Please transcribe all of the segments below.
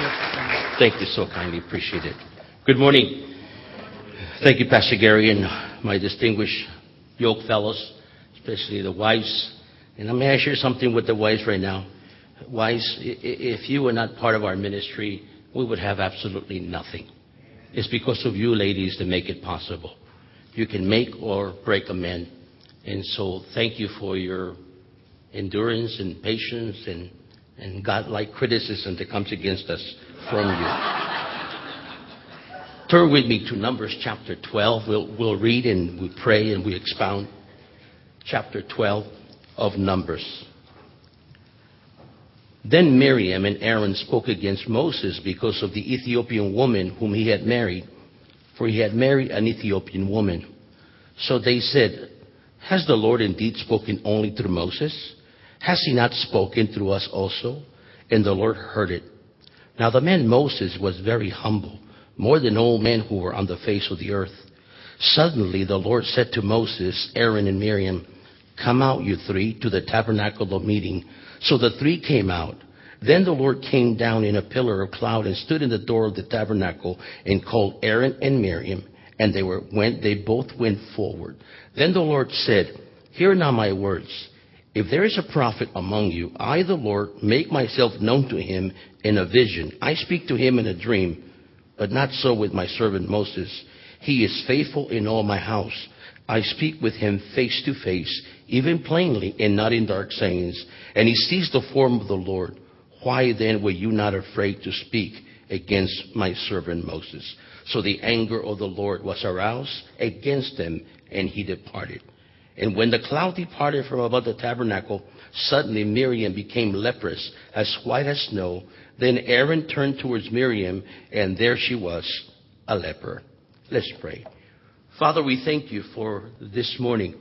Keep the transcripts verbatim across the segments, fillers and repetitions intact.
Thank you so kindly. Appreciate it. Good morning. Thank you, Pastor Gary, and my distinguished yoke fellows, especially the wives. And may I share something with the wives right now? Wives, if you were not part of our ministry, we would have absolutely nothing. It's because of you, ladies, that make it possible. You can make or break a man. And so thank you for your endurance and patience and, and God-like criticism that comes against us from you. Turn with me to Numbers chapter twelve. We'll, we'll read and we pray and we expound. Chapter twelve of Numbers. Then Miriam and Aaron spoke against Moses because of the Ethiopian woman whom he had married, for he had married an Ethiopian woman. So they said, has the Lord indeed spoken only through Moses? Has he not spoken through us also? And the Lord heard it. Now the man Moses was very humble, more than all men who were on the face of the earth. Suddenly the Lord said to Moses, Aaron, and Miriam, come out, you three, to the tabernacle of meeting. So the three came out. Then the Lord came down in a pillar of cloud and stood in the door of the tabernacle and called Aaron and Miriam. And they were went. They both went forward. Then the Lord said, hear now my words. If there is a prophet among you, I, the Lord, make myself known to him in a vision. I speak to him in a dream, but not so with my servant Moses. He is faithful in all my house. I speak with him face to face, even plainly and not in dark sayings. And he sees the form of the Lord. Why then were you not afraid to speak against my servant Moses? So the anger of the Lord was aroused against them, and he departed. And when the cloud departed from above the tabernacle, suddenly Miriam became leprous, as white as snow. Then Aaron turned towards Miriam, and there she was, a leper. Let's pray. Father, we thank you for this morning.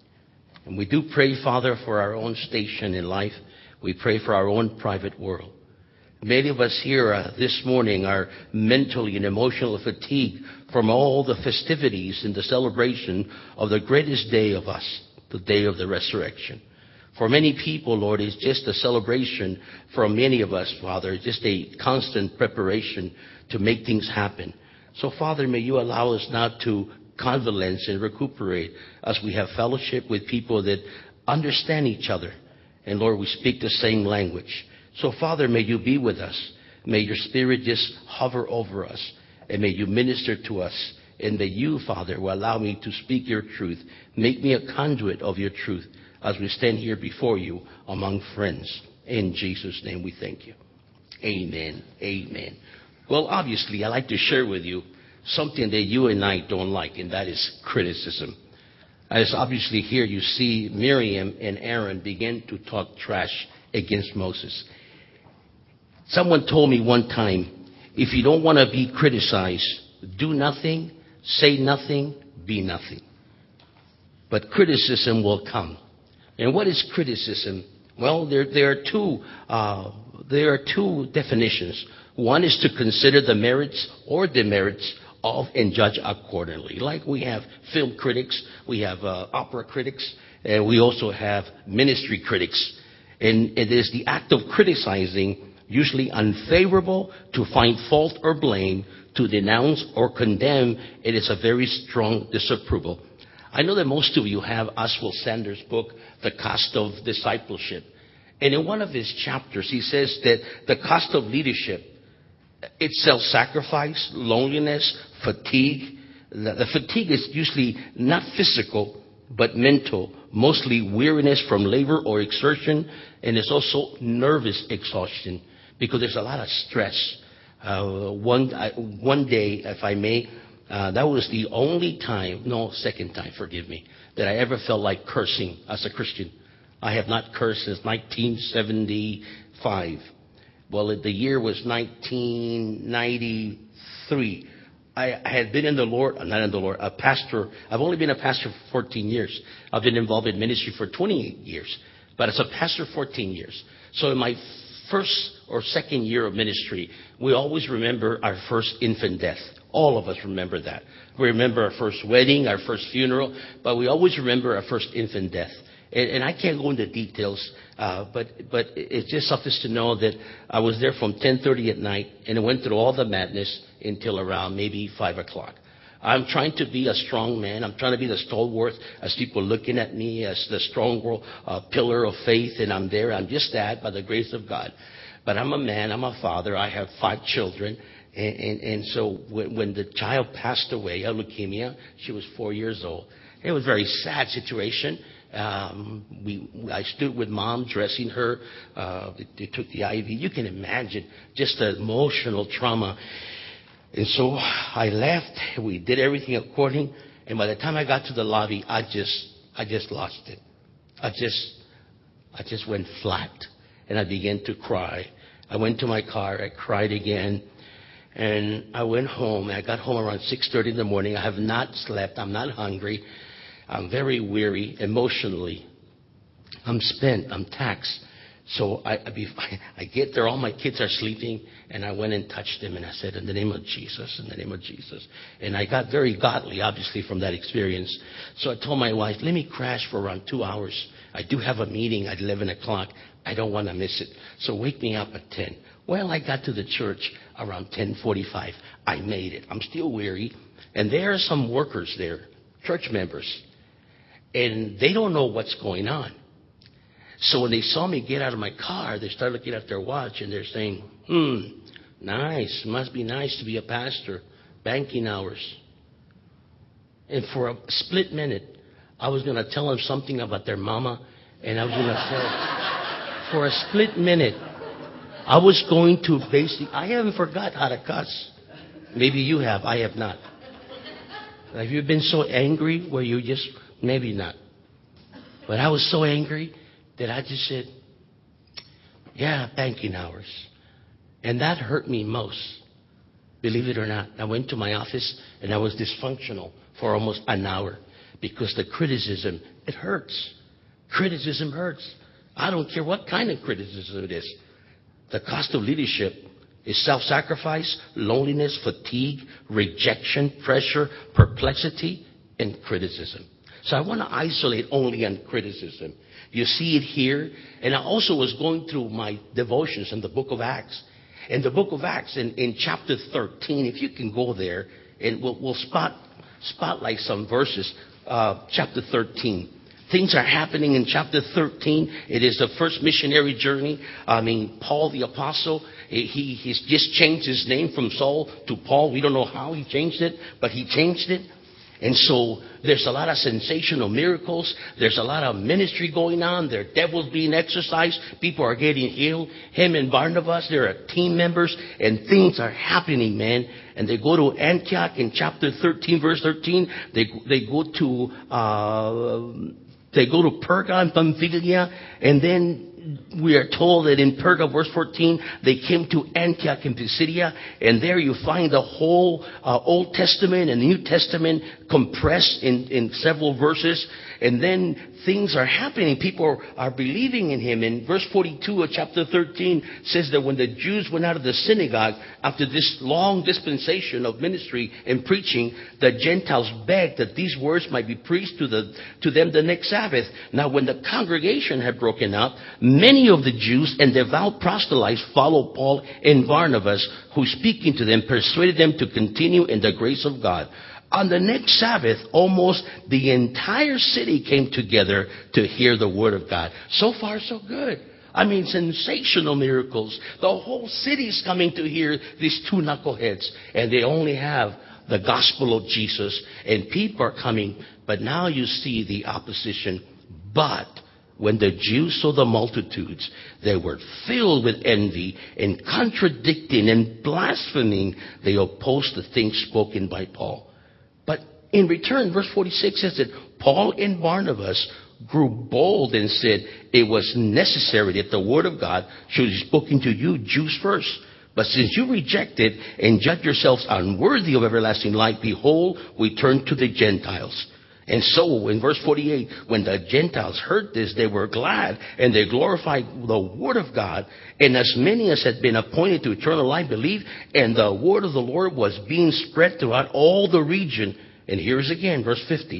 And we do pray, Father, for our own station in life. We pray for our own private world. Many of us here uh, this morning are mentally and emotionally fatigued from all the festivities and the celebration of the greatest day of us, the day of the resurrection. For many people, Lord, it's just a celebration. For many of us, Father, it's just a constant preparation to make things happen. So, Father, may you allow us not to convalesce and recuperate as we have fellowship with people that understand each other. And, Lord, we speak the same language. So, Father, may you be with us. May your Spirit just hover over us. And may you minister to us. And may you, Father, will allow me to speak your truth. Make me a conduit of your truth as we stand here before you among friends. In Jesus' name we thank you. Amen. Amen. Well, obviously, I'd like to share with you something that you and I don't like, and that is criticism. As obviously here you see Miriam and Aaron begin to talk trash against Moses. Someone told me one time, if you don't want to be criticized, do nothing, say nothing, be nothing. But criticism will come. And what is criticism? Well, there, there are two, uh, there are two definitions. One is to consider the merits or demerits of and judge accordingly. Like we have film critics, we have uh, opera critics, and we also have ministry critics. And it is the act of criticizing, usually unfavorable, to find fault or blame, to denounce or condemn. It is a very strong disapproval. I know that most of you have Oswald Sanders' book, The Cost of Discipleship. And in one of his chapters, he says that the cost of leadership, it's self-sacrifice, loneliness, fatigue. The fatigue is usually not physical, but mental, mostly weariness from labor or exertion, and it's also nervous exhaustion because there's a lot of stress. Uh, one, I, one day, if I may, uh, that was the only time, no, second time, forgive me, that I ever felt like cursing as a Christian. I have not cursed since nineteen seventy-five. Well, the year was nineteen ninety-three. I, I had been in the Lord, not in the Lord, a pastor. I've only been a pastor for fourteen years. I've been involved in ministry for twenty-eight years. But as a pastor, fourteen years. So in my first or second year of ministry, we always remember our first infant death. All of us remember that. We remember our first wedding, our first funeral, but we always remember our first infant death. And, and I can't go into details, uh, but but it just suffices to know that I was there from ten thirty at night, and it went through all the madness until around maybe five o'clock. I'm trying to be a strong man. I'm trying to be the stalwart as people looking at me as the strong uh, pillar of faith, and I'm there. I'm just that by the grace of God. But I'm a man. I'm a father. I have five children. And, and, and so when, when the child passed away of leukemia, she was four years old. It was a very sad situation. Um, we, I stood with mom dressing her. Uh, they, they took the I V. You can imagine just the emotional trauma. And so I left. We did everything according. And by the time I got to the lobby, I just, I just lost it. I just, I just went flat, and I began to cry. I went to my car. I cried again, and I went home. I got home around six thirty in the morning. I have not slept. I'm not hungry. I'm very weary emotionally. I'm spent. I'm taxed. So I, I, I get there, all my kids are sleeping, and I went and touched them, and I said, in the name of Jesus, in the name of Jesus. And I got very godly, obviously, from that experience. So I told my wife, let me crash for around two hours. I do have a meeting at eleven o'clock. I don't want to miss it. So wake me up at ten. Well, I got to the church around ten forty-five. I made it. I'm still weary. And there are some workers there, church members, and they don't know what's going on. So when they saw me get out of my car, they started looking at their watch, and they're saying, hmm, nice. Must be nice to be a pastor. Banking hours. And for a split minute, I was going to tell them something about their mama, and I was going to tell, for a split minute, I was going to basically, I haven't forgot how to cuss. Maybe you have. I have not. Have you been so angry where you just, maybe not. But I was so angry that I just said, yeah, banking hours. And that hurt me most, believe it or not. I went to my office, and I was dysfunctional for almost an hour because the criticism, it hurts. Criticism hurts. I don't care what kind of criticism it is. The cost of leadership is self-sacrifice, loneliness, fatigue, rejection, pressure, perplexity, and criticism. So I want to isolate only on criticism. You see it here. And I also was going through my devotions in the book of Acts. In the book of Acts, in, in chapter thirteen, if you can go there, and we'll, we'll spot spotlight some verses. Uh, chapter thirteen. Things are happening in chapter thirteen. It is the first missionary journey. I mean, Paul the apostle, he, he's just changed his name from Saul to Paul. We don't know how he changed it, but he changed it. And so there's a lot of sensational miracles. There's a lot of ministry going on. There are devils being exorcised. People are getting healed. Him and Barnabas, they're team members, and things are happening, man. And they go to Antioch in chapter thirteen, verse thirteen. They they go to uh, they go to Perga and Pamphylia, and then we are told that in Perga, verse fourteen, they came to Antioch in Pisidia, and there you find the whole uh, Old Testament and New Testament compressed in, in several verses. And then things are happening. People are, are believing in him. And verse forty-two of chapter thirteen says that when the Jews went out of the synagogue after this long dispensation of ministry and preaching, the Gentiles begged that these words might be preached to the to them the next Sabbath. Now, when the congregation had broken up, many of the Jews and devout proselytes followed Paul and Barnabas, who, speaking to them, persuaded them to continue in the grace of God. On the next Sabbath, almost the entire city came together to hear the word of God. So far, so good. I mean, sensational miracles. The whole city's coming to hear these two knuckleheads, and they only have the gospel of Jesus, and people are coming. But now you see the opposition. But when the Jews saw the multitudes, they were filled with envy and contradicting and blaspheming. They opposed the things spoken by Paul. But in return, verse forty-six says that Paul and Barnabas grew bold and said it was necessary that the word of God should be spoken to you Jews first. But since you reject it and judge yourselves unworthy of everlasting life, behold, we turn to the Gentiles. And so, in verse forty-eight, when the Gentiles heard this, they were glad, and they glorified the word of God. And as many as had been appointed to eternal life believed, and the word of the Lord was being spread throughout all the region. And here's again, verse fifty.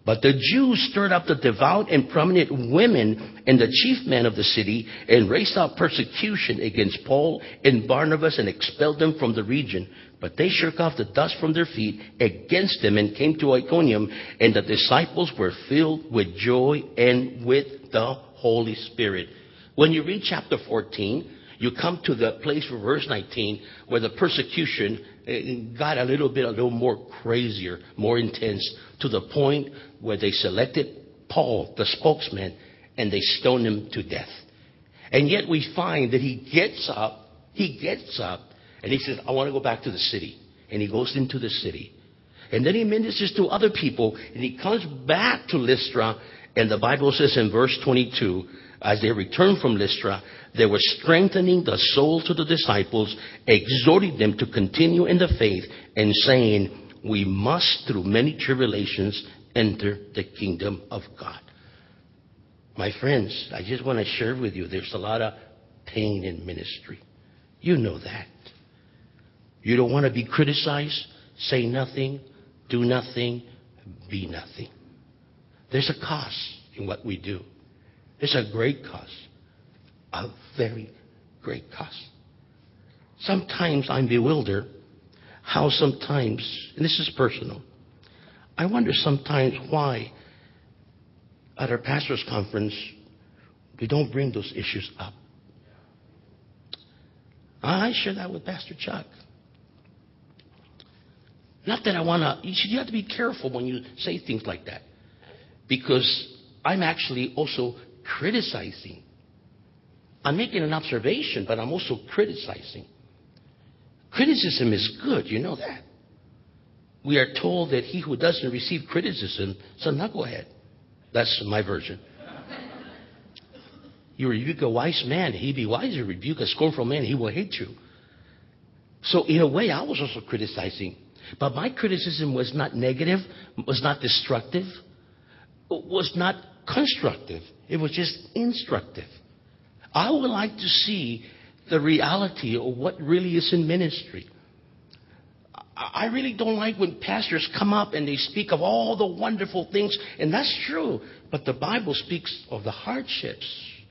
But the Jews stirred up the devout and prominent women and the chief men of the city and raised out persecution against Paul and Barnabas and expelled them from the region. But they shook off the dust from their feet against them and came to Iconium, and the disciples were filled with joy and with the Holy Spirit. When you read chapter fourteen, you come to the place for verse nineteen where the persecution got a little bit, a little more crazier, more intense, to the point where they selected Paul, the spokesman, and they stoned him to death. And yet we find that he gets up, he gets up, and he says, I want to go back to the city. And he goes into the city. And then he ministers to other people, and he comes back to Lystra, and the Bible says in verse twenty-two, as they returned from Lystra, they were strengthening the souls of the disciples, exhorting them to continue in the faith, and saying, we must, through many tribulations, enter the kingdom of God. My friends, I just want to share with you, there's a lot of pain in ministry. You know that. You don't want to be criticized, say nothing, do nothing, be nothing. There's a cost in what we do. There's a great cost. A very great cost. Sometimes I'm bewildered how sometimes, and this is personal, I wonder sometimes why at our pastor's conference we don't bring those issues up. I share that with Pastor Chuck. Not that I want to, you have to be careful when you say things like that. Because I'm actually also criticizing. I'm making an observation, but I'm also criticizing. Criticism is good, you know that. We are told that he who doesn't receive criticism, so now go ahead. That's my version. You rebuke a wise man, he be wise. You rebuke a scornful man, he will hate you. So in a way, I was also criticizing. But my criticism was not negative, was not destructive, was not constructive. It was just instructive. I would like to see the reality of what really is in ministry. I really don't like when pastors come up and they speak of all the wonderful things, and that's true. But the Bible speaks of the hardships.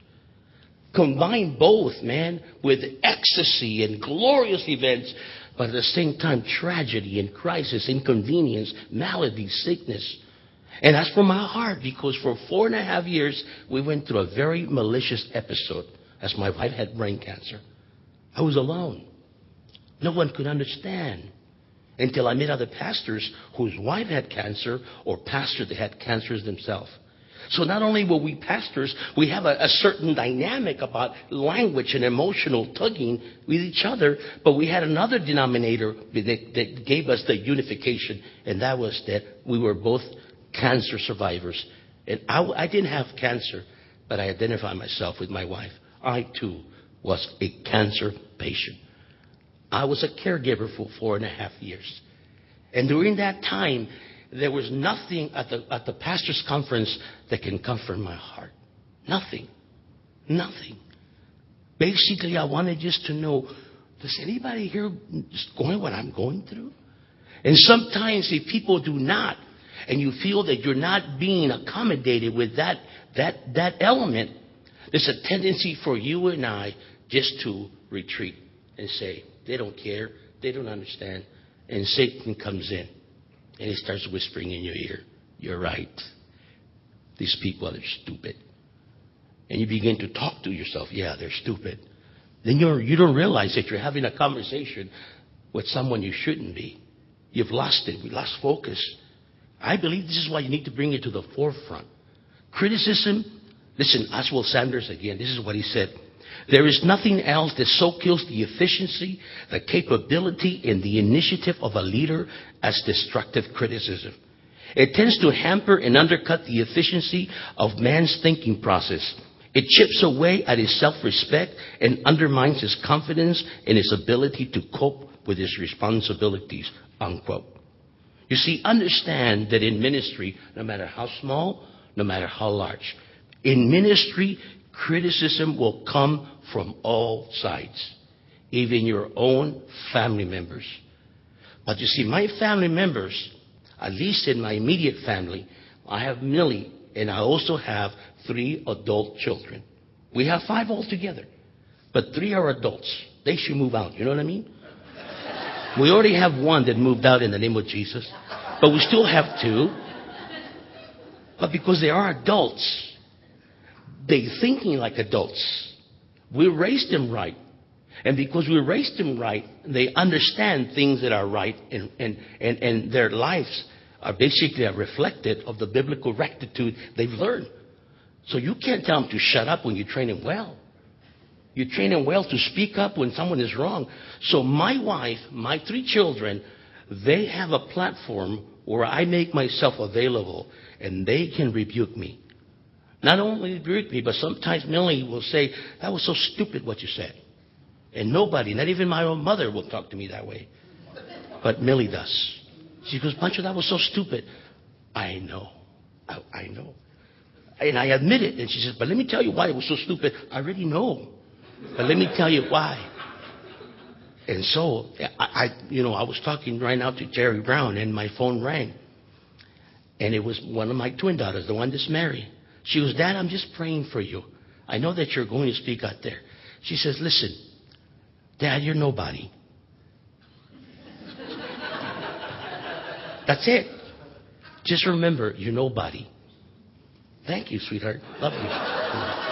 Combine both, man, with ecstasy and glorious events, but at the same time, tragedy and crisis, inconvenience, malady, sickness. And that's from my heart, because for four and a half years, we went through a very malicious episode as my wife had brain cancer. I was alone. No one could understand until I met other pastors whose wife had cancer or pastors that had cancers themselves. So not only were we pastors, we have a, a certain dynamic about language and emotional tugging with each other, but we had another denominator that, that gave us the unification, and that was that we were both cancer survivors. And I, I didn't have cancer, but I identified myself with my wife. I, too, was a cancer patient. I was a caregiver for four and a half years. And during that time, there was nothing at the, at the pastor's conference that can comfort my heart. Nothing. Nothing. Basically, I wanted just to know, does anybody here going what I'm going through? And sometimes if people do not, and you feel that you're not being accommodated with that, that, that element, there's a tendency for you and I just to retreat and say, they don't care, they don't understand. And Satan comes in and he starts whispering in your ear, you're right. These people are stupid. And you begin to talk to yourself, yeah, they're stupid. Then you're, you don't realize that you're having a conversation with someone you shouldn't be. You've lost it. We lost focus. I believe this is why you need to bring it to the forefront. Criticism, listen, Oswald Sanders again, this is what he said. There is nothing else that so kills the efficiency, the capability, and the initiative of a leader as destructive criticism. It tends to hamper and undercut the efficiency of man's thinking process. It chips away at his self-respect and undermines his confidence in his ability to cope with his responsibilities, unquote. You see, understand that in ministry, no matter how small, no matter how large, in ministry, criticism will come from all sides, even your own family members. But you see, my family members, at least in my immediate family, I have Millie, and I also have three adult children. We have five altogether, but three are adults. They should move out. You know what I mean? We already have one that moved out in the name of Jesus, but we still have two. But because they are adults, they're thinking like adults. We raised them right. And because we raised them right, they understand things that are right, and, and, and, and their lives are basically a reflected of the biblical rectitude they've learned. So you can't tell them to shut up when you train them well. You train them well to speak up when someone is wrong. So my wife, my three children, they have a platform where I make myself available and they can rebuke me. Not only rebuke me, but sometimes Millie will say, that was so stupid what you said. And nobody, not even my own mother, will talk to me that way. But Millie does. She goes, Pancho, that was so stupid. I know. I, I know. And I admit it. And she says, but let me tell you why it was so stupid. I already know. But let me tell you why. And so, I, I, you know, I was talking right now to Jerry Brown, and my phone rang. And it was one of my twin daughters, the one that's married. She goes, Dad, I'm just praying for you. I know that you're going to speak out there. She says, listen, Dad, you're nobody. That's it. Just remember, you're nobody. Thank you, sweetheart. Love you.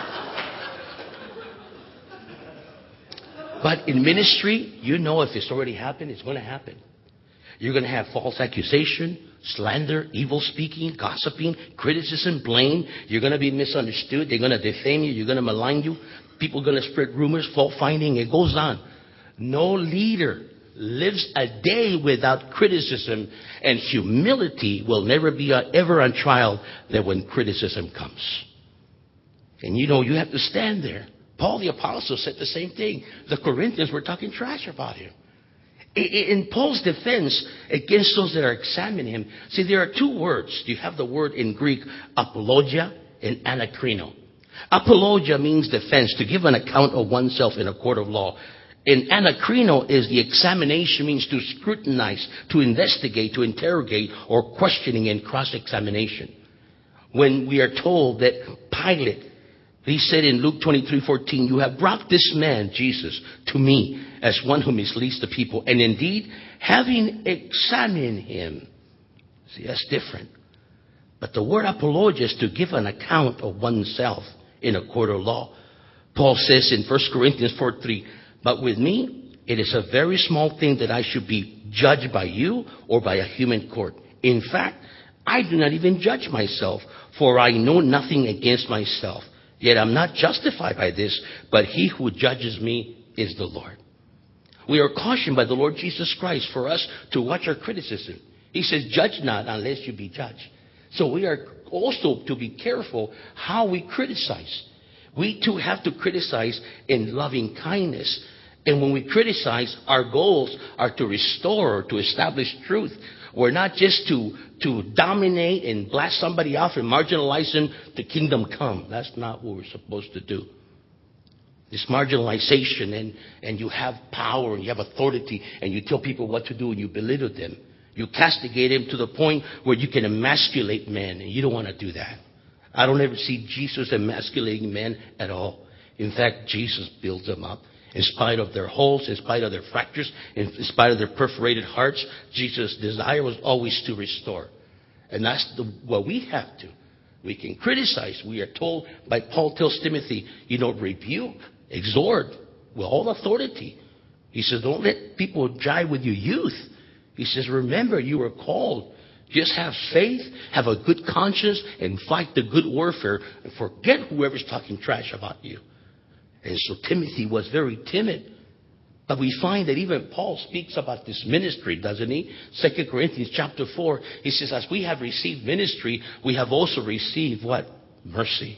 But in ministry, you know if it's already happened, it's going to happen. You're going to have false accusation, slander, evil speaking, gossiping, criticism, blame. You're going to be misunderstood. They're going to defame you. You're going to malign you. People are going to spread rumors, fault finding. It goes on. No leader lives a day without criticism, and humility will never be ever on trial that when criticism comes. And you know, you have to stand there. Paul the Apostle said the same thing. The Corinthians were talking trash about him. In Paul's defense against those that are examining him, see, there are two words. You have the word in Greek, apologia and anakrino. Apologia means defense, to give an account of oneself in a court of law. And anakrino is the examination, means to scrutinize, to investigate, to interrogate, or questioning and cross-examination. When we are told that Pilate, he said in Luke twenty-three fourteen, you have brought this man, Jesus, to me as one who misleads the people. And indeed, having examined him. See, that's different. But the word apologia is to give an account of oneself in a court of law. Paul says in First Corinthians four three, but with me, it is a very small thing that I should be judged by you or by a human court. In fact, I do not even judge myself, for I know nothing against myself. Yet I'm not justified by this, but he who judges me is the Lord. We are cautioned by the Lord Jesus Christ for us to watch our criticism. He says, judge not unless you be judged. So we are also to be careful how we criticize. We too have to criticize in loving kindness. And when we criticize, our goals are to restore or to establish truth. We're not just to, to dominate and blast somebody off and marginalize them to kingdom come. That's not what we're supposed to do. This marginalization, and, and you have power and you have authority and you tell people what to do and you belittle them. You castigate them to the point where you can emasculate men, and you don't want to do that. I don't ever see Jesus emasculating men at all. In fact, Jesus builds them up. In spite of their holes, in spite of their fractures, in spite of their perforated hearts, Jesus' desire was always to restore. And that's the, what we have to. We can criticize. We are told by Paul tells Timothy, you know, rebuke, exhort with all authority. He says, don't let people jive with your youth. He says, remember, you were called. Just have faith, have a good conscience, and fight the good warfare. And forget whoever's talking trash about you. And so Timothy was very timid. But we find that even Paul speaks about this ministry, doesn't he? Second Corinthians chapter four, he says, as we have received ministry, we have also received what? Mercy.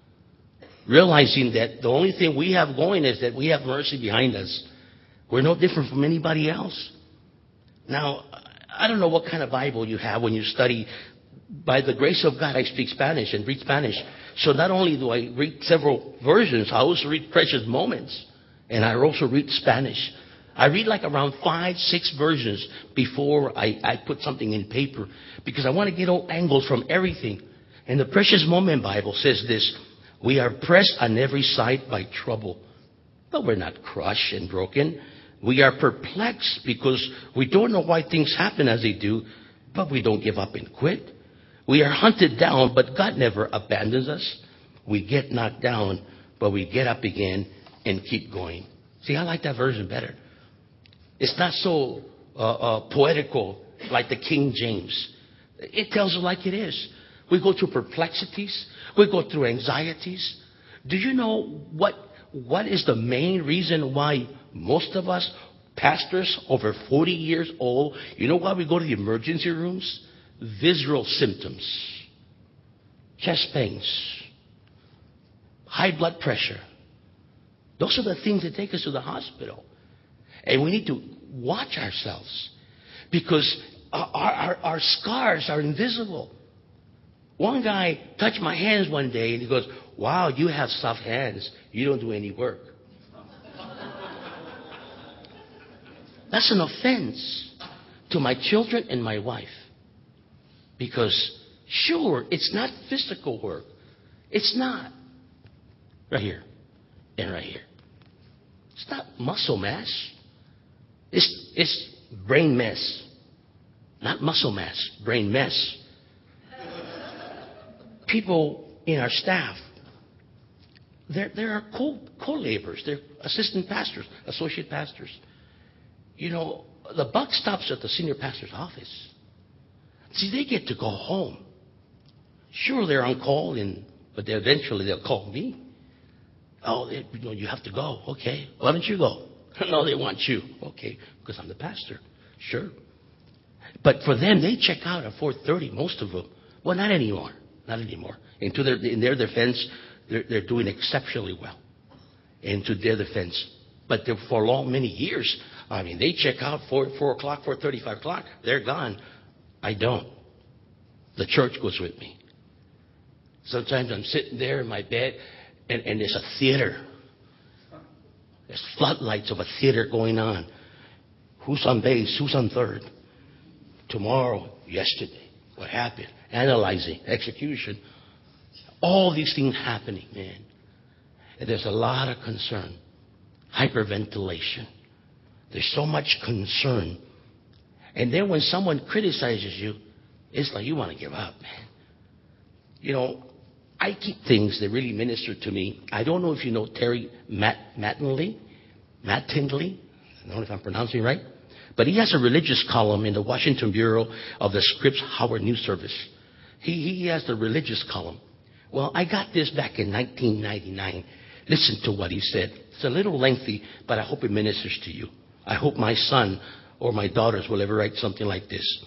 Realizing that the only thing we have going is that we have mercy behind us. We're no different from anybody else. Now, I don't know what kind of Bible you have when you study. By the grace of God, I speak Spanish and read Spanish. So not only do I read several versions, I also read Precious Moments. And I also read Spanish. I read like around five, six versions before I, I put something in paper because I want to get all angles from everything. And the Precious Moment Bible says this: we are pressed on every side by trouble, but we're not crushed and broken. We are perplexed because we don't know why things happen as they do, but we don't give up and quit. We are hunted down, but God never abandons us. We get knocked down, but we get up again and keep going. See, I like that version better. It's not so uh, uh, poetical like the King James. It tells it like it is. We go through perplexities. We go through anxieties. Do you know what what is the main reason why most of us pastors over forty years old, you know why we go to the emergency rooms? Visceral symptoms, chest pains, high blood pressure. Those are the things that take us to the hospital. And we need to watch ourselves because our, our, our scars are invisible. One guy touched my hands one day and he goes, "Wow, you have soft hands. You don't do any work." That's an offense to my children and my wife. Because, sure, it's not physical work. It's not. Right here and right here. It's not muscle mass. It's, it's brain mess. Not muscle mass, brain mess. People in our staff, there, there are co, co-laborers. They're assistant pastors, associate pastors. You know, the buck stops at the senior pastor's office. See, they get to go home. Sure, they're on call, and but they eventually they'll call me. Oh, they, you know, you have to go. Okay, why don't you go? No, they want you. Okay, because I'm the pastor. Sure. But for them, they check out at four thirty. Most of them. Well, not anymore. Not anymore. And to their, in their defense, they're, they're doing exceptionally well. And to their defense, but for long many years, I mean, they check out four four o'clock, four thirty, five o'clock. They're gone. I don't. The church goes with me. Sometimes I'm sitting there in my bed, and, and there's a theater. There's floodlights of a theater going on. Who's on base? Who's on third? Tomorrow, yesterday, what happened? Analyzing, execution. All these things happening, man. And there's a lot of concern. Hyperventilation. There's so much concern. And then when someone criticizes you, it's like you want to give up, man. You know, I keep things that really minister to me. I don't know if you know Terry Matt, Mattingly, Matt Tindley. I don't know if I'm pronouncing it right. But he has a religious column in the Washington Bureau of the Scripps Howard News Service. He, he has the religious column. Well, I got this back in nineteen ninety-nine. Listen to what he said. It's a little lengthy, but I hope it ministers to you. I hope my son or my daughters will ever write something like this.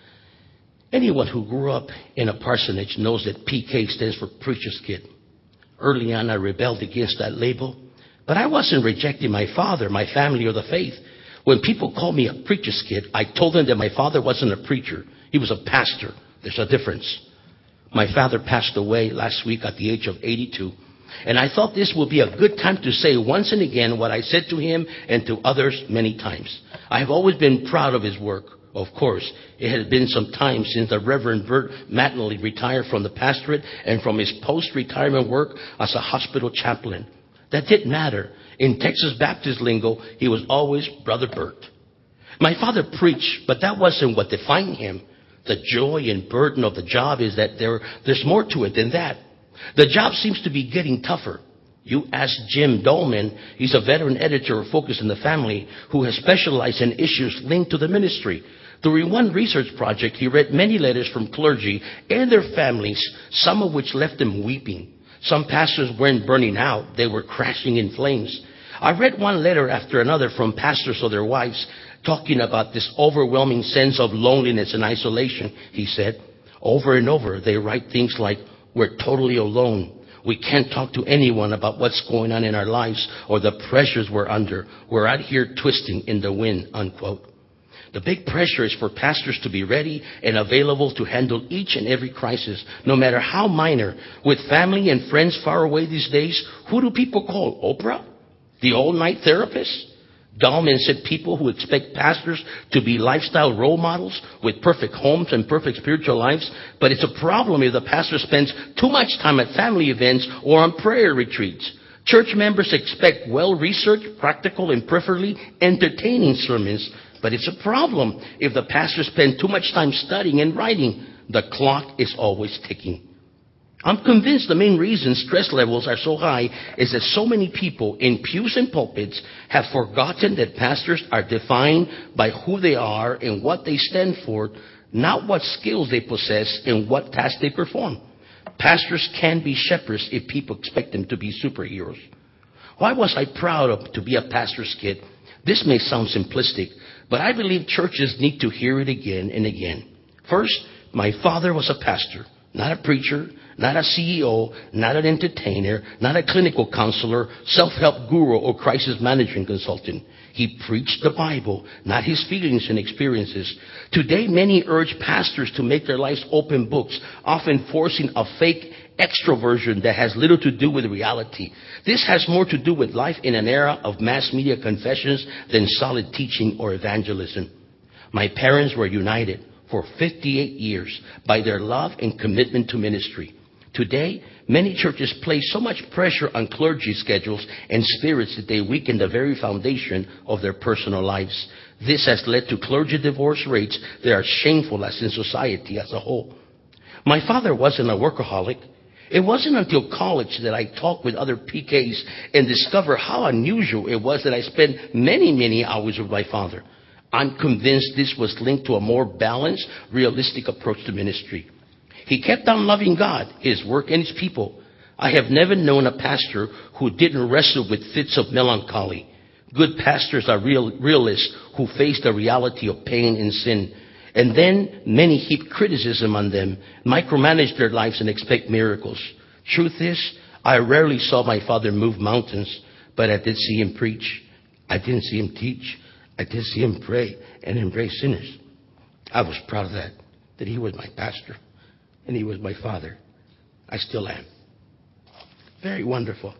Anyone who grew up in a parsonage knows that P K stands for Preacher's Kid. Early on, I rebelled against that label. But I wasn't rejecting my father, my family, or the faith. When people called me a preacher's kid, I told them that my father wasn't a preacher. He was a pastor. There's a difference. My father passed away last week at the age of eighty-two. And I thought this would be a good time to say once and again what I said to him and to others many times. I have always been proud of his work. Of course, it had been some time since the Reverend Bert Mattingly retired from the pastorate and from his post-retirement work as a hospital chaplain. That didn't matter. In Texas Baptist lingo, he was always Brother Bert. My father preached, but that wasn't what defined him. The joy and burden of the job is that there, there's more to it than that. The job seems to be getting tougher. You ask Jim Dolman, he's a veteran editor of Focus in the Family, who has specialized in issues linked to the ministry. During one research project, he read many letters from clergy and their families, some of which left them weeping. Some pastors weren't burning out, they were crashing in flames. I read one letter after another from pastors or their wives talking about this overwhelming sense of loneliness and isolation, he said. Over and over, they write things like, "We're totally alone. We can't talk to anyone about what's going on in our lives or the pressures we're under. We're out here twisting in the wind," unquote. The big pressure is for pastors to be ready and available to handle each and every crisis, no matter how minor. With family and friends far away these days, who do people call? Oprah? The all-night therapist? Dahlman said people who expect pastors to be lifestyle role models with perfect homes and perfect spiritual lives, but it's a problem if the pastor spends too much time at family events or on prayer retreats. Church members expect well-researched, practical, and preferably entertaining sermons, but it's a problem if the pastor spends too much time studying and writing. The clock is always ticking. I'm convinced the main reason stress levels are so high is that so many people in pews and pulpits have forgotten that pastors are defined by who they are and what they stand for, not what skills they possess and what tasks they perform. Pastors can be shepherds if people expect them to be superheroes. Why was I proud of to be a pastor's kid? This may sound simplistic, but I believe churches need to hear it again and again. First, my father was a pastor, not a preacher, not a C E O, not an entertainer, not a clinical counselor, self-help guru, or crisis management consultant. He preached the Bible, not his feelings and experiences. Today, many urge pastors to make their lives open books, often forcing a fake extroversion that has little to do with reality. This has more to do with life in an era of mass media confessions than solid teaching or evangelism. My parents were united for fifty-eight years by their love and commitment to ministry. Today, many churches place so much pressure on clergy schedules and spirits that they weaken the very foundation of their personal lives. This has led to clergy divorce rates that are shameful as in society as a whole. My father wasn't a workaholic. It wasn't until college that I talked with other P Ks and discovered how unusual it was that I spent many, many hours with my father. I'm convinced this was linked to a more balanced, realistic approach to ministry. He kept on loving God, his work, and his people. I have never known a pastor who didn't wrestle with fits of melancholy. Good pastors are real, realists who face the reality of pain and sin. And then many heap criticism on them, micromanage their lives, and expect miracles. Truth is, I rarely saw my father move mountains, but I did see him preach. I didn't see him teach. I did see him pray and embrace sinners. I was proud of that, that he was my pastor. And he was my father. I still am. Very wonderful.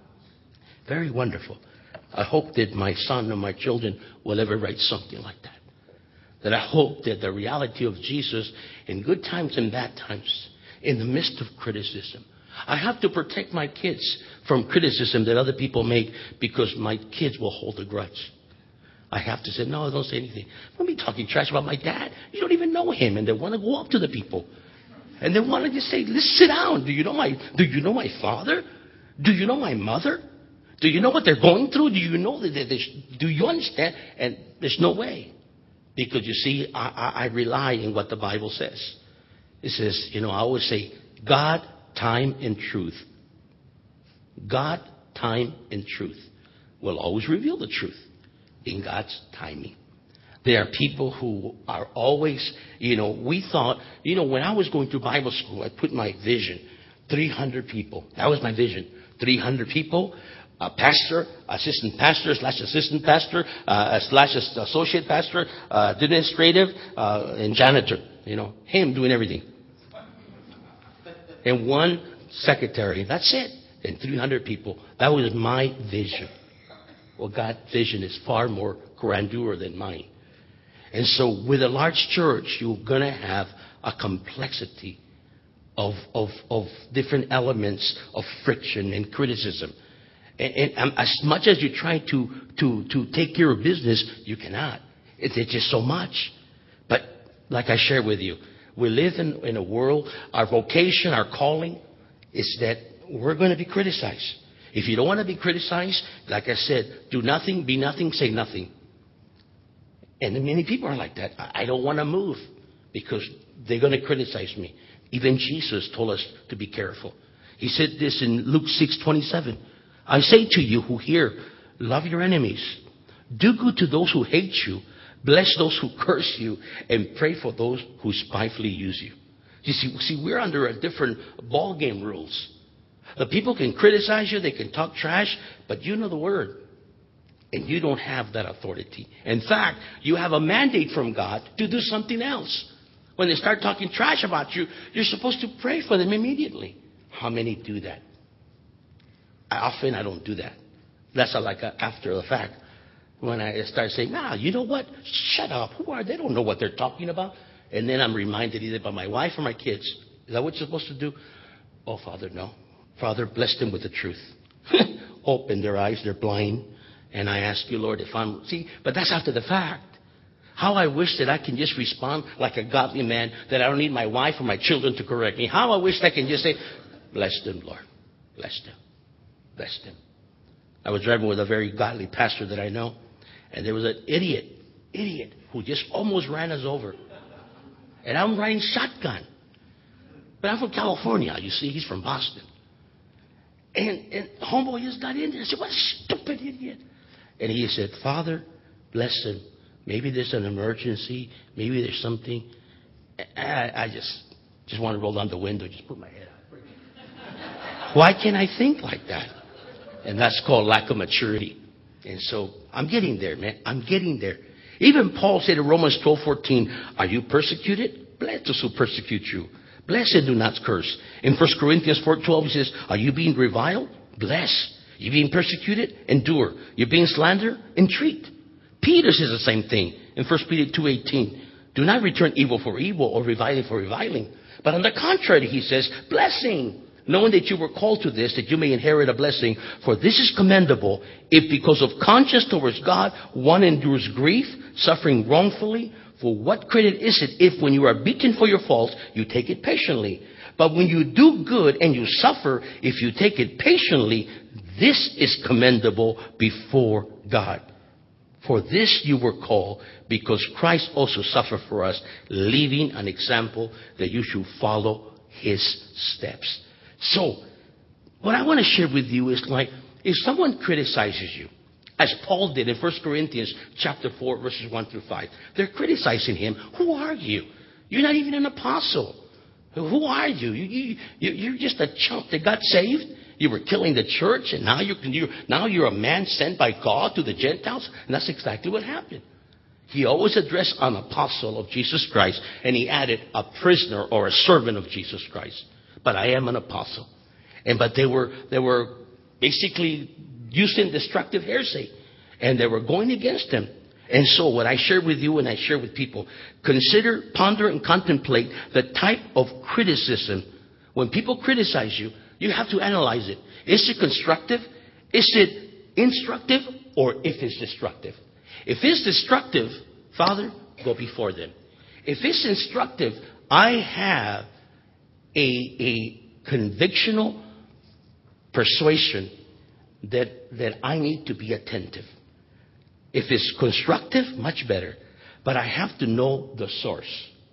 Very wonderful. I hope that my son or my children will ever write something like that. That I hope that the reality of Jesus in good times and bad times, in the midst of criticism. I have to protect my kids from criticism that other people make because my kids will hold a grudge. I have to say, no, don't say anything. Don't be talking trash about my dad. You don't even know him. And they want to go up to the people. And they want to just say, let's sit down. Do you know my, do you know my father? Do you know my mother? Do you know what they're going through? Do you know that they, they, do you understand? And there's no way. Because you see, I, I, I rely on what the Bible says. It says, you know, I always say, God, time, and truth. God, time, and truth will always reveal the truth in God's timing. There are people who are always, you know, we thought, you know, when I was going through Bible school, I put my vision, three hundred people. That was my vision. three hundred people, a pastor, assistant pastor, slash assistant pastor, uh, slash associate pastor, uh, administrative, uh, and janitor. You know, him doing everything. And one secretary. That's it. And three hundred people. That was my vision. Well, God's vision is far more grandeur than mine. And so with a large church, you're going to have a complexity of, of, of different elements of friction and criticism. And, and as much as you try to, to, to take care of business, you cannot. It's, it's just so much. But like I shared with you, we live in, in a world, our vocation, our calling is that we're going to be criticized. If you don't want to be criticized, like I said, do nothing, be nothing, say nothing. And many people are like that. I don't want to move because they're going to criticize me. Even Jesus told us to be careful. He said this in Luke six twenty-seven. I say to you who hear, love your enemies. Do good to those who hate you. Bless those who curse you. And pray for those who spitefully use you. You see, see, we're under a different ball game rules. The people can criticize you. They can talk trash. But you know the word. And you don't have that authority. In fact, you have a mandate from God to do something else. When they start talking trash about you, you're supposed to pray for them immediately. How many do that? I, often I don't do that. That's a, like a, after the fact. when I start saying, nah, you know what? Shut up. Who are they? They don't know what they're talking about. And then I'm reminded either by my wife or my kids. Is that what you're supposed to do? Oh, Father, no. Father, bless them with the truth. Open their eyes. They're blind. And I ask you, Lord, if I'm... See, but that's after the fact. How I wish that I can just respond like a godly man, that I don't need my wife or my children to correct me. How I wish I can just say, bless them, Lord. Bless them. Bless them. I was driving with a very godly pastor that I know. And there was an idiot, idiot, who just almost ran us over. And I'm riding shotgun. But I'm from California, you see. He's from Boston. And, and homeboy just got in there. I said, what a stupid idiot. And he said, Father, bless him. Maybe there's an emergency. Maybe there's something. And I, I just, just want to roll down the window, just put my head out. Why can't I think like that? And that's called lack of maturity. And so I'm getting there, man. I'm getting there. Even Paul said in Romans twelve fourteen, are you persecuted? Bless those who persecute you. Bless and do not curse. In First Corinthians four twelve, he says, are you being reviled? Bless. You being persecuted? Endure. You're being slandered? Entreat. Peter says the same thing in First Peter two eighteen. Do not return evil for evil or reviling for reviling. But on the contrary, he says, blessing. Knowing that you were called to this, that you may inherit a blessing. For this is commendable, if because of conscience towards God, one endures grief, suffering wrongfully. For what credit is it if when you are beaten for your faults, you take it patiently? But when you do good and you suffer, if you take it patiently, this is commendable before God. For this you were called, because Christ also suffered for us, leaving an example that you should follow his steps. So, what I want to share with you is like, if someone criticizes you, as Paul did in First Corinthians chapter four, verses one through five, they're criticizing him. Who are you? You're not even an apostle. Who are you? you, you you're just a chump that got saved. You were killing the church, and now you're, you're now you're a man sent by God to the Gentiles. And that's exactly what happened. He always addressed an apostle of Jesus Christ, and he added a prisoner or a servant of Jesus Christ. But I am an apostle. And but they were they were basically using destructive hearsay, and they were going against him. And so what I share with you and I share with people, consider, ponder, and contemplate the type of criticism. When people criticize you, you have to analyze it. Is it constructive? Is it instructive? Or if it's destructive? If it's destructive, Father, go before them. If it's instructive, I have a, a convictional persuasion that, that I need to be attentive. If it's constructive, much better. But I have to know the source.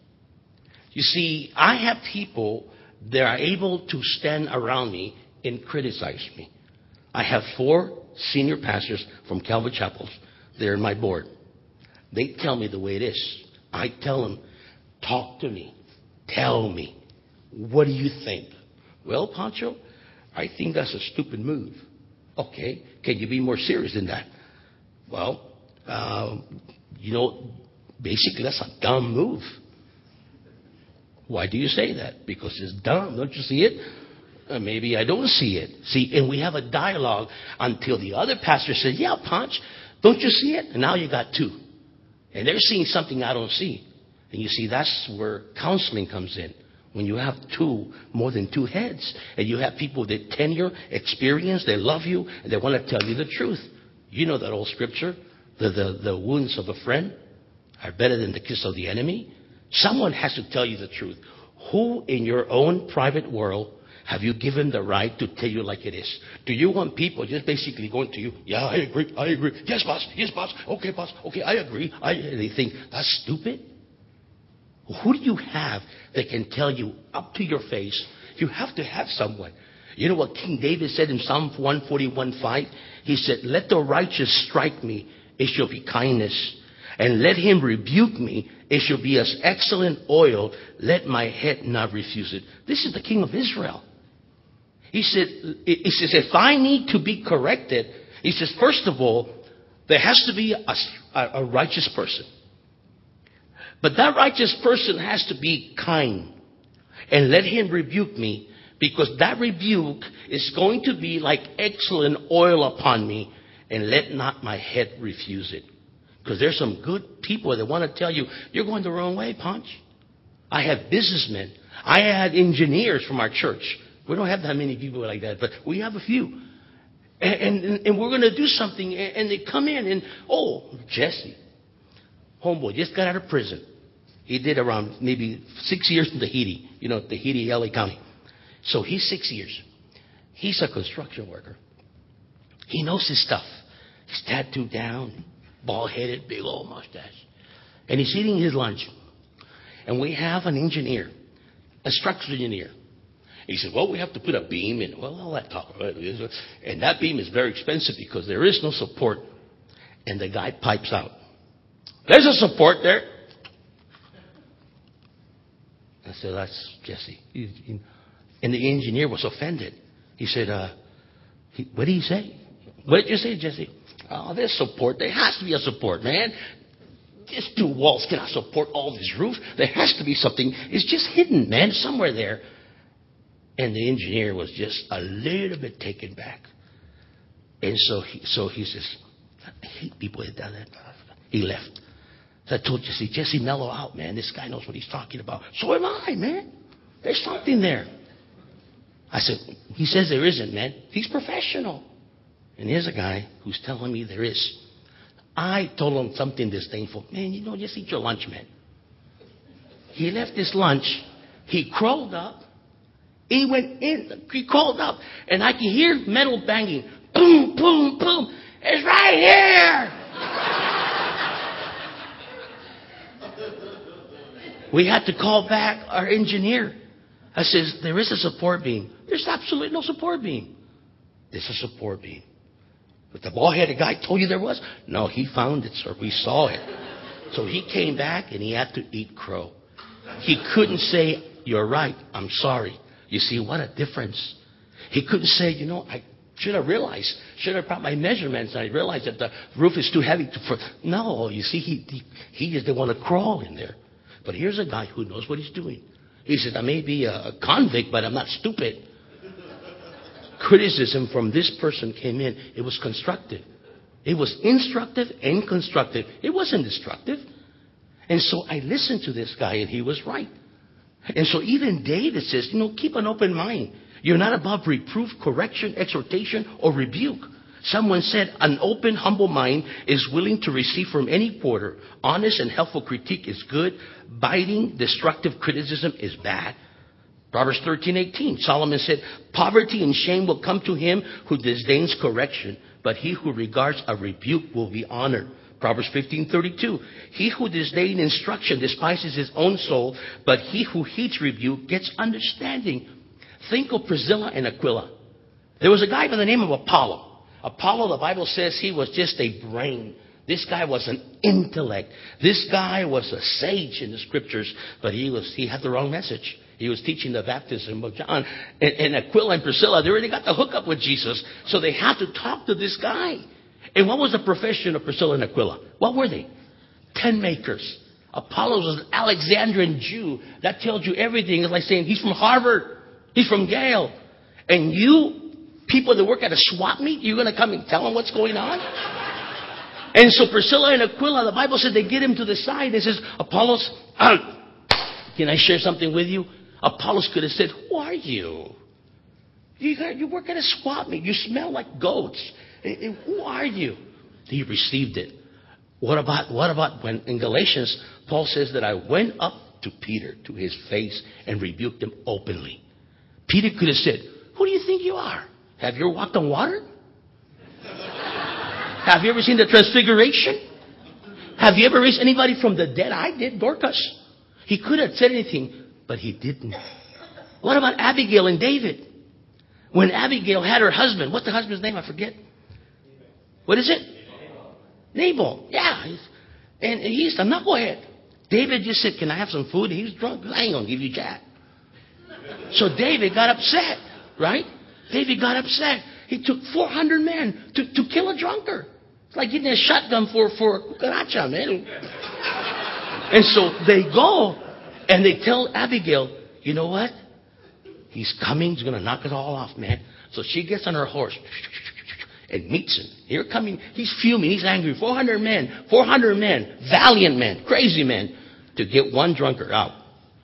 You see, I have people that are able to stand around me and criticize me. I have four senior pastors from Calvary Chapels. They're in my board. They tell me the way it is. I tell them, talk to me. Tell me. What do you think? Well, Pancho, I think that's a stupid move. Okay. Can you be more serious than that? Well, uh, you know, basically that's a dumb move. Why do you say that? Because it's dumb. Don't you see it? Uh, maybe I don't see it. See, and we have a dialogue until the other pastor says, yeah, Panch, don't you see it? And now you got two. And they're seeing something I don't see. And you see, that's where counseling comes in. When you have two, more than two heads, and you have people that tenure, experience, they love you, and they want to tell you the truth. You know that old scripture, the, the, the wounds of a friend are better than the kiss of the enemy. Someone has to tell you the truth. Who in your own private world have you given the right to tell you like it is? Do you want people just basically going to you, yeah, I agree, I agree, yes, boss, yes, boss, okay, boss, okay, I agree. I, they think, that's stupid? Who do you have that can tell you up to your face? You have to have someone. You know what King David said in Psalm one forty-one five? He said, let the righteous strike me, it shall be kindness. And let him rebuke me, it shall be as excellent oil. Let my head not refuse it. This is the King of Israel. He said, he says, if I need to be corrected, he says, first of all, there has to be a, a righteous person. But that righteous person has to be kind. And let him rebuke me, because that rebuke is going to be like excellent oil upon me. and let not my head refuse it. Because there's some good people that want to tell you, you're going the wrong way, Punch. I have businessmen. I had engineers from our church. We don't have that many people like that, but we have a few. And, and, and we're going to do something, and, and they come in, and, oh, Jesse, homeboy, just got out of prison. He did around maybe six years in Tahiti, you know, Tahiti, L A County. So he's six years. He's a construction worker. He knows his stuff. He's tattooed down, bald-headed, big old mustache. And he's eating his lunch. And we have an engineer, a structural engineer. He said, well, we have to put a beam in. Well, all that talk. And that beam is very expensive because there is no support. And the guy pipes out. There's a support there. I said, that's Jesse. And the engineer was offended. He said, uh, he, what did he say? What did you say, Jesse? Oh, there's support. There has to be a support, man. These two walls cannot support all this roof. There has to be something. It's just hidden, man, somewhere there. And the engineer was just a little bit taken back. And so he, so he says, I hate people that do that. He left. So I told Jesse, Jesse, mellow out, man. This guy knows what he's talking about. So am I, man. There's something there. I said, he says there isn't, man. He's professional. And here's a guy who's telling me there is. I told him something disdainful. Man, you know, just eat your lunch, man. He left his lunch. He crawled up. He went in. He crawled up. And I could hear metal banging. Boom, boom, boom. It's right here. We had to call back our engineer. I says, there is a support beam. There's absolutely no support beam. There's a support beam. But the bald-headed guy told you there was? No, he found it, sir. We saw it. So he came back and he had to eat crow. He couldn't say, you're right, I'm sorry. You see, what a difference. He couldn't say, you know, I should have realized, should have brought my measurements. I realized that the roof is too heavy. To, for, no, you see, he, he, he just didn't want to crawl in there. But here's a guy who knows what he's doing. He said, I may be a convict, but I'm not stupid. Criticism from this person came in. It was constructive. It was instructive and constructive. It wasn't destructive. And so I listened to this guy, and he was right. And so even David says, you know, keep an open mind. You're not above reproof, correction, exhortation, or rebuke. Someone said, an open, humble mind is willing to receive from any quarter. Honest and helpful critique is good. Biting, destructive criticism is bad. Proverbs thirteen eighteen, Solomon said, poverty and shame will come to him who disdains correction, but he who regards a rebuke will be honored. Proverbs fifteen thirty-two, he who disdains instruction despises his own soul, but he who heeds rebuke gets understanding. Think of Priscilla and Aquila. There was a guy by the name of Apollo. Apollo, the Bible says he was just a brain. This guy was an intellect. This guy was a sage in the scriptures, but he was he had the wrong message. He was teaching the baptism of John. And, and Aquila and Priscilla, they already got the hookup with Jesus, so they had to talk to this guy. And what was the profession of Priscilla and Aquila? What were they? Tent makers. Apollo was an Alexandrian Jew. That tells you everything. It's like saying he's from Harvard. He's from Yale. And you, people that work at a swap meet, you're going to come and tell them what's going on? And so Priscilla and Aquila, the Bible said they get him to the side. It says, Apollos, can I share something with you? Apollos could have said, who are you? You, got, you work at a swap meet. You smell like goats. Who are you? He received it. What about, what about when in Galatians, Paul says that I went up to Peter, to his face, and rebuked him openly. Peter could have said, who do you think you are? Have you ever walked on water? Have you ever seen the transfiguration? Have you ever raised anybody from the dead? I did, Dorcas. He could have said anything, but he didn't. What about Abigail and David? When Abigail had her husband, what's the husband's name? I forget. What is it? Nabal. Yeah. And he's a knucklehead. David just said, can I have some food? He was drunk. I ain't going to give you jack. So David got upset, right? David got upset. He took four hundred men to, to kill a drunkard. It's like getting a shotgun for, for a cucaracha, man. And so they go and they tell Abigail, you know what? He's coming. He's going to knock it all off, man. So she gets on her horse and meets him. Here coming, he's fuming, he's angry. four hundred men, four hundred men, valiant men, crazy men, to get one drunkard out.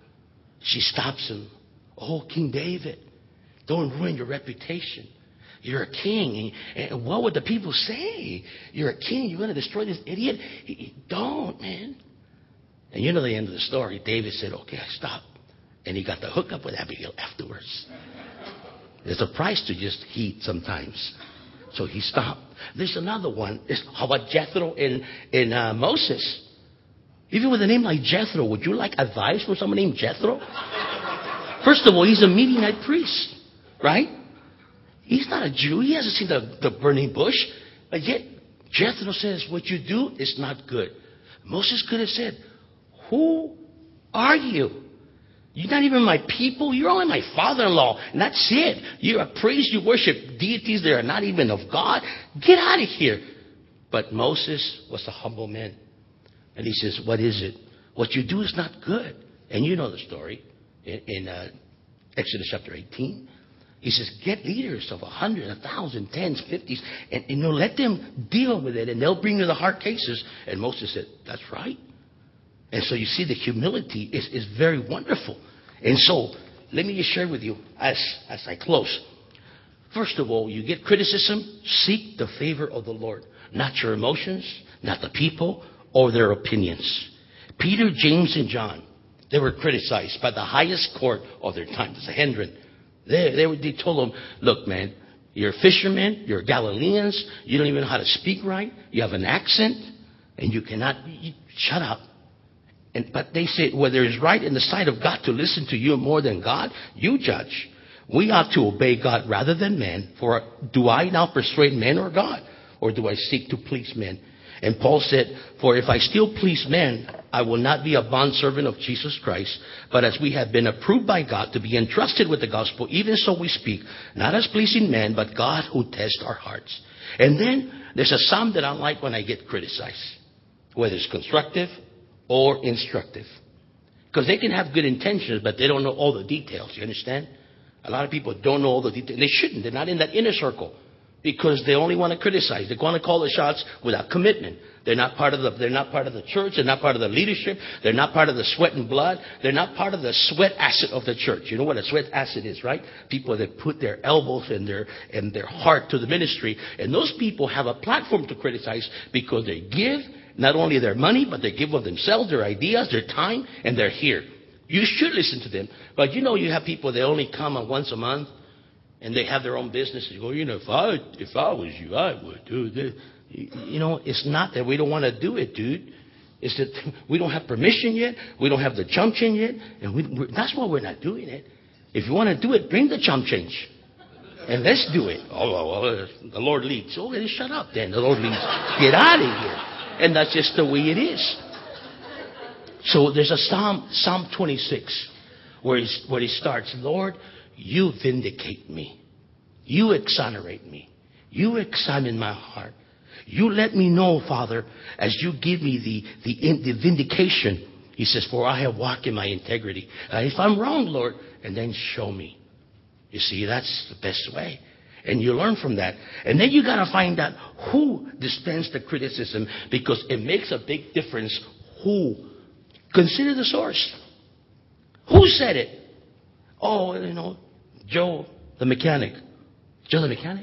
She stops him. Oh, King David, don't ruin your reputation. You're a king. And what would the people say? You're a king. You're going to destroy this idiot. He, he, don't, man. And you know the end of the story. David said, okay, I stop. And he got the hookup with Abigail afterwards. There's a price to just heat sometimes. So he stopped. There's another one. It's, how about Jethro and, and uh, Moses? Even with a name like Jethro, would you like advice from someone named Jethro? First of all, he's a Midianite priest, right? He's not a Jew. He hasn't seen the, the burning bush. But yet, Jethro says, what you do is not good. Moses could have said, who are you? You're not even my people. You're only my father-in-law. And that's it. You're a priest. You worship deities that are not even of God. Get out of here. But Moses was a humble man. And he says, what is it? What you do is not good. And you know the story in, in uh, Exodus chapter eighteen. He says, get leaders of a hundred, a thousand, tens, fifties, and, and you know, let them deal with it, and they'll bring you the hard cases. And Moses said, that's right. And so you see the humility is, is very wonderful. And so let me just share with you as, as I close. First of all, you get criticism, seek the favor of the Lord. Not your emotions, not the people, or their opinions. Peter, James, and John, they were criticized by the highest court of their time, the Sanhedrin. They, they, were, they told them, look, man, you're fishermen, you're Galileans, you don't even know how to speak right, you have an accent, and you cannot, you, shut up. And, but they said, whether it's right in the sight of God to listen to you more than God, you judge. We ought to obey God rather than men, for do I now persuade men or God, or do I seek to please men? And Paul said, for if I still please men, I will not be a bondservant of Jesus Christ, but as we have been approved by God to be entrusted with the gospel, even so we speak, not as pleasing men, but God who tests our hearts. And then there's a psalm that I like when I get criticized, whether it's constructive or instructive. Because they can have good intentions, but they don't know all the details. You understand? A lot of people don't know all the details. They shouldn't. They're not in that inner circle. Because they only want to criticize. They want to call the shots without commitment. They're not part of the, they're not part of the church. They're not part of the leadership. They're not part of the sweat and blood. They're not part of the sweat asset of the church. You know what a sweat asset is, right? People that put their elbows and their, and their heart to the ministry. And those people have a platform to criticize because they give not only their money, but they give of themselves, their ideas, their time, and they're here. You should listen to them. But you know, you have people that only come once a month. And they have their own business. You go, you know, if I if I was you, I would do this. You know, it's not that we don't want to do it, dude. It's that we don't have permission yet. We don't have the chump change yet. And we, we're, that's why we're not doing it. If you want to do it, bring the chump change. And let's do it. Oh, well, well the Lord leads. Okay, shut up then. The Lord leads. Get out of here. And that's just the way it is. So there's a Psalm, Psalm twenty-six, where, he's, where he starts, Lord, you vindicate me. You exonerate me. You examine my heart. You let me know, Father, as you give me the, the, the vindication. He says, for I have walked in my integrity. Uh, if I'm wrong, Lord, and then show me. You see, that's the best way. And you learn from that. And then you got to find out who dispensed the criticism, because it makes a big difference who. Consider the source. Who said it? Oh, you know, Joe the mechanic. Joe the mechanic?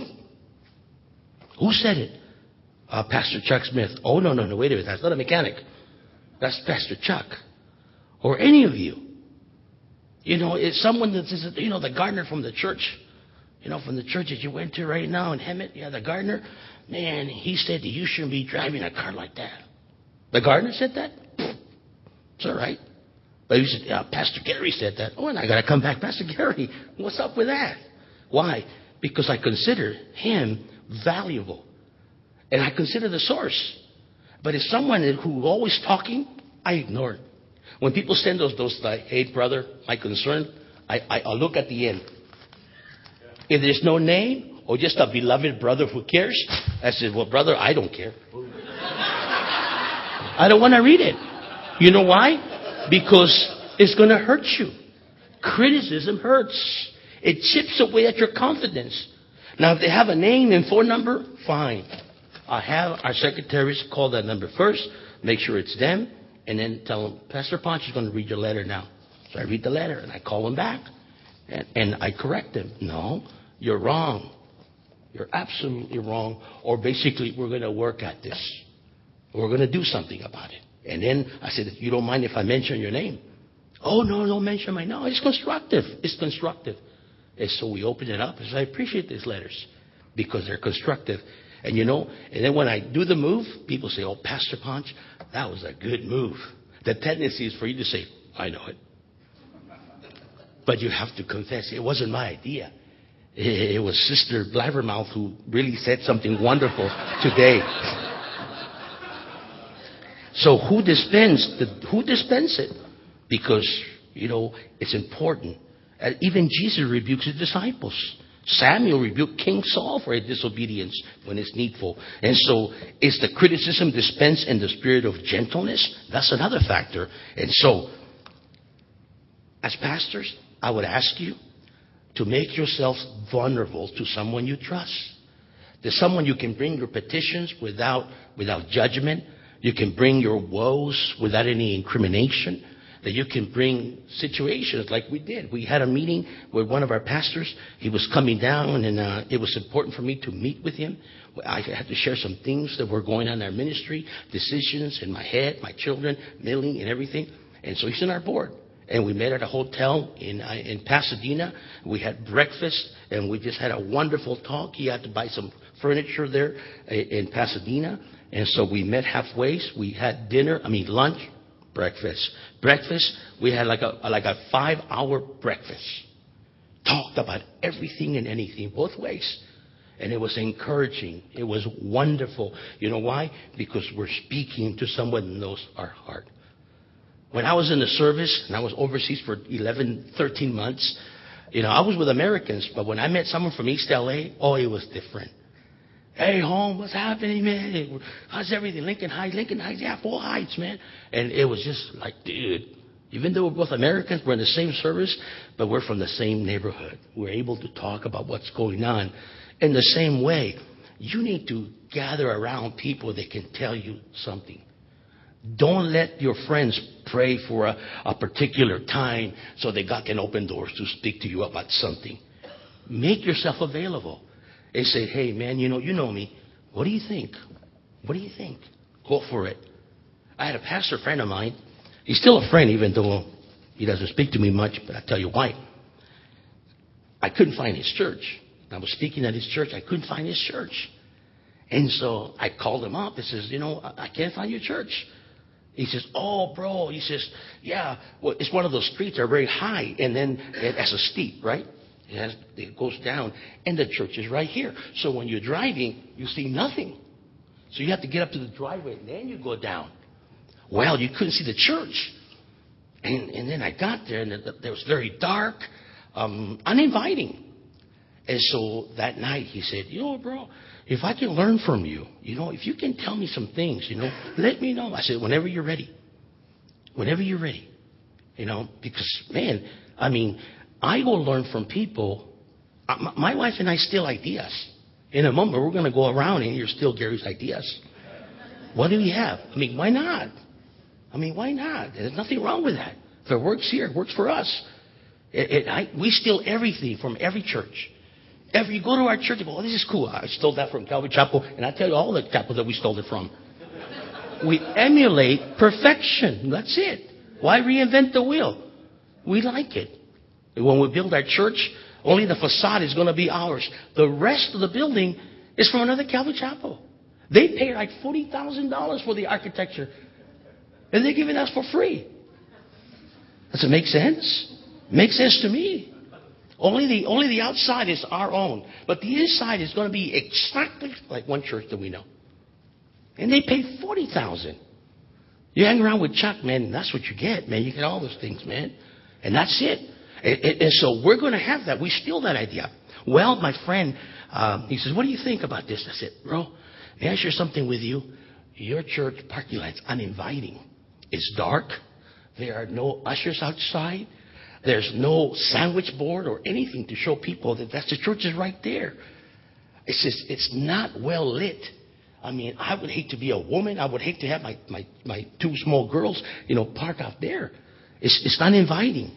Who said it? Uh, Pastor Chuck Smith. Oh, no, no, no, wait a minute. That's not a mechanic. That's Pastor Chuck. Or any of you. You know, it's someone that says, you know, the gardener from the church. You know, from the church that you went to right now in Hemet. Yeah, the gardener. Man, he said that you shouldn't be driving a car like that. The gardener said that? It's all right. But he said, yeah, Pastor Gary said that. Oh, and I got to come back. Pastor Gary, what's up with that? Why? Because I consider him valuable. And I consider the source. But if someone who's always talking, I ignore it. When people send those, those like, hey, brother, my concern, I, I, I'll look at the end. If there's no name or just a beloved brother who cares, I said, well, brother, I don't care. I don't want to read it. You know why? Because it's going to hurt you. Criticism hurts. It chips away at your confidence. Now, if they have a name and phone number, fine. I have our secretaries call that number first, make sure it's them, and then tell them, Pastor Ponch is going to read your letter now. So I read the letter, and I call them back, and, and I correct them. No, you're wrong. You're absolutely wrong. Or basically, we're going to work at this. We're going to do something about it. And then I said, you don't mind if I mention your name? Oh, no, don't mention my name. No, it's constructive. It's constructive. And so we open it up. I said, I appreciate these letters because they're constructive. And you know, and then when I do the move, people say, oh, Pastor Ponch, that was a good move. The tendency is for you to say, I know it. But you have to confess, it wasn't my idea. It was Sister Blabbermouth who really said something wonderful today. So who dispense the, who dispense it? Because, you know, it's important. And even Jesus rebukes his disciples. Samuel rebuked King Saul for his disobedience when it's needful. And so is the criticism dispensed in the spirit of gentleness? That's another factor. And so, as pastors, I would ask you to make yourselves vulnerable to someone you trust. There's someone you can bring your petitions without, without judgment. You can bring your woes without any incrimination. That you can bring situations like we did. We had a meeting with one of our pastors. He was coming down, and uh, it was important for me to meet with him. I had to share some things that were going on in our ministry, decisions in my head, my children, Millie, and everything. And so he's in our board. And we met at a hotel in uh, in Pasadena. We had breakfast, and we just had a wonderful talk. He had to buy some furniture there in Pasadena. And so we met halfway. We had dinner, I mean lunch, breakfast. Breakfast, we had like a like a five-hour breakfast. Talked about everything and anything, both ways. And it was encouraging. It was wonderful. You know why? Because we're speaking to someone who knows our heart. When I was in the service, and I was overseas for eleven, thirteen months, you know, I was with Americans, but when I met someone from East L A, oh, it was different. Hey, home, what's happening, man? How's everything? Lincoln Heights, Lincoln Heights, yeah, full Heights, man. And it was just like, dude, even though we're both Americans, we're in the same service, but we're from the same neighborhood. We're able to talk about what's going on. In the same way, you need to gather around people that can tell you something. Don't let your friends pray for a, a particular time so that God can open doors to speak to you about something. Make yourself available. They say, hey, man, you know, you know me. What do you think? What do you think? Go for it. I had a pastor friend of mine. He's still a friend, even though he doesn't speak to me much, but I'll tell you why. I couldn't find his church. I was speaking at his church. I couldn't find his church. And so I called him up. He says, you know, I can't find your church. He says, oh, bro. He says, yeah, well, it's one of those streets that are very high, and then it has a steep, right? It, has, it goes down, and the church is right here. So when you're driving, you see nothing. So you have to get up to the driveway, and then you go down. Well, you couldn't see the church. And, and then I got there, and it, it was very dark, um, uninviting. And so that night he said, you know, bro, if I can learn from you, you know, if you can tell me some things, you know, let me know. I said, whenever you're ready. Whenever you're ready. You know, because, man, I mean, I go learn from people. My wife and I steal ideas. In a moment, we're going to go around and hear steal Gary's ideas. What do we have? I mean, why not? I mean, why not? There's nothing wrong with that. If it works here, it works for us. It, it, I, we steal everything from every church. Every, you go to our church, you go, oh, this is cool. I stole that from Calvary Chapel. And I tell you all the chapels that we stole it from. We emulate perfection. That's it. Why reinvent the wheel? We like it. When we build our church, only the facade is going to be ours. The rest of the building is from another Calvary Chapel. They pay like forty thousand dollars for the architecture. And they're giving us for free. Does it make sense? Makes sense to me. Only the, only the outside is our own. But the inside is going to be exactly like one church that we know. And they pay forty thousand dollars. You hang around with Chuck, man, that's what you get, man. You get all those things, man. And that's it. And, and, and so we're going to have that. We steal that idea. Well, my friend, um, he says, what do you think about this? I said, bro, may I share something with you? Your church parking lot's uninviting. It's dark. There are no ushers outside. There's no sandwich board or anything to show people that that's the church is right there. It's just, it's not well lit. I mean, I would hate to be a woman. I would hate to have my, my, my two small girls, you know, parked out there. It's, it's not inviting.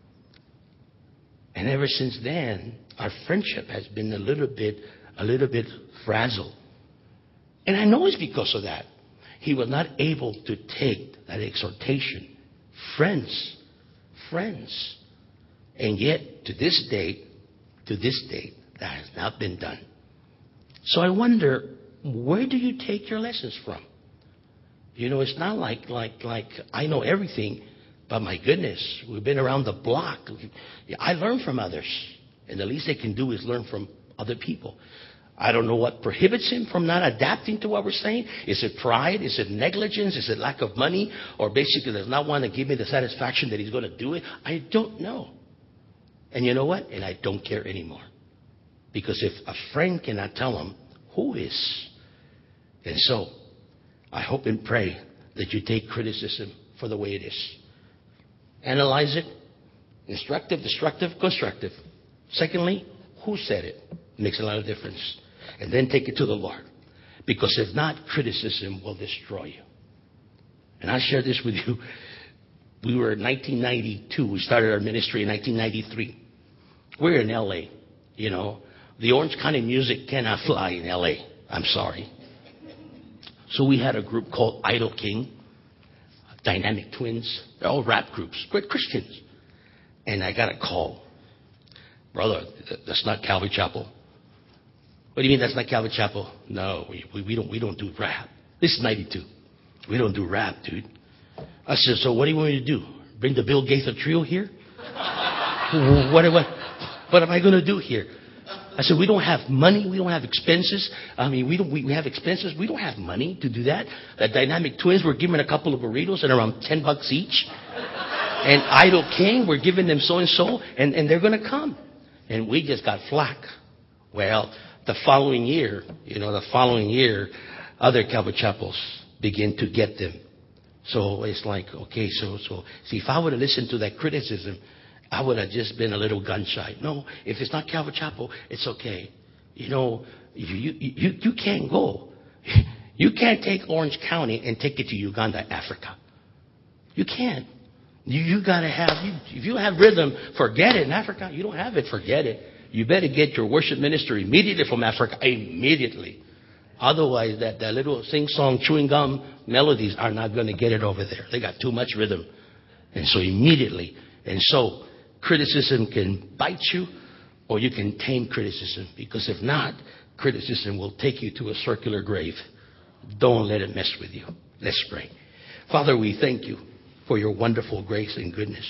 And ever since then, our friendship has been a little bit, a little bit frazzled. And I know it's because of that. He was not able to take that exhortation. Friends, friends. And yet, to this date, to this date, that has not been done. So I wonder, where do you take your lessons from? You know, it's not like, like, like I know everything, but my goodness, we've been around the block. I learn from others. And the least they can do is learn from other people. I don't know what prohibits him from not adapting to what we're saying. Is it pride? Is it negligence? Is it lack of money? Or basically does not want to give me the satisfaction that he's going to do it? I don't know. And you know what? And I don't care anymore. Because if a friend cannot tell him, who is? And so, I hope and pray that you take criticism for the way it is. Analyze it. Instructive, destructive, constructive. Secondly, who said it? Makes a lot of difference. And then take it to the Lord. Because if not, criticism will destroy you. And I share this with you. We were in nineteen ninety-two. We started our ministry in nineteen ninety-three. We're in L A. You know, the Orange County music cannot fly in L A. I'm sorry. So we had a group called Idol King, Dynamic Twins. They're all rap groups, great Christians. And I got a call. Brother, that's not Calvary Chapel. What do you mean that's not Calvary Chapel? No, we, we, we don't we don't do rap. This is ninety-two. We don't do rap, dude. I said, so what do you want me to do? Bring the Bill Gaither Trio here? what, what, what am I going to do here? I said, we don't have money. We don't have expenses. I mean, we don't. We, we have expenses. We don't have money to do that. The Dynamic Twins were giving a couple of burritos and around ten bucks each. And Idol King, we're giving them so and so, and and they're going to come. And we just got flack. Well, the following year, you know, the following year, other Calvary Chapels begin to get them. So it's like, okay, so so see, if I would have listened to that criticism, I would have just been a little gun shy. No, if it's not Calvary Chapel, it's okay. You know, you, you, you, you can't go. You can't take Orange County and take it to Uganda, Africa. You can't. You, you got to have, you, if you have rhythm, forget it. In Africa, you don't have it, forget it. You better get your worship minister immediately from Africa, immediately. Otherwise, that, that little sing-song, chewing gum melodies are not going to get it over there. They got too much rhythm. And so immediately. And so criticism can bite you, or you can tame criticism. Because if not, criticism will take you to a circular grave. Don't let it mess with you. Let's pray. Father, we thank you for your wonderful grace and goodness.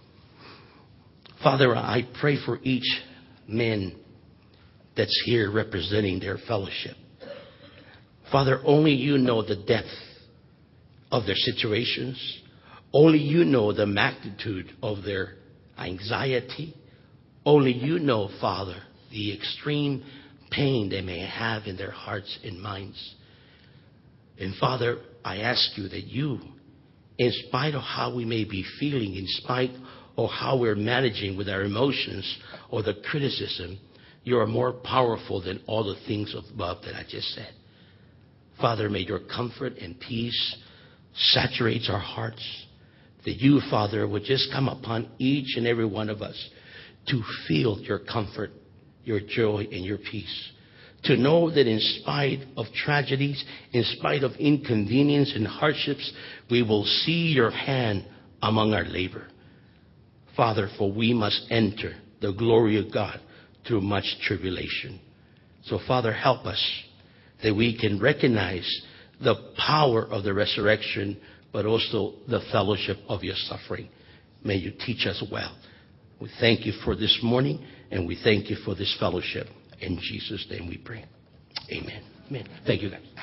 Father, I pray for each man that's here representing their fellowship. Father, only you know the depth of their situations. Only you know the magnitude of their anxiety. Only you know, Father, the extreme pain they may have in their hearts and minds. And Father, I ask you that you, in spite of how we may be feeling, in spite of how we're managing with our emotions or the criticism, you are more powerful than all the things above that I just said. Father, may your comfort and peace saturate our hearts. That you, Father, would just come upon each and every one of us to feel your comfort, your joy, and your peace. To know that in spite of tragedies, in spite of inconvenience and hardships, we will see your hand among our labor. Father, for we must enter the glory of God through much tribulation. So, Father, help us that we can recognize the power of the resurrection, but also the fellowship of your suffering. May you teach us well. We thank you for this morning, and we thank you for this fellowship. In Jesus' name we pray. Amen. Amen. Thank you, guys.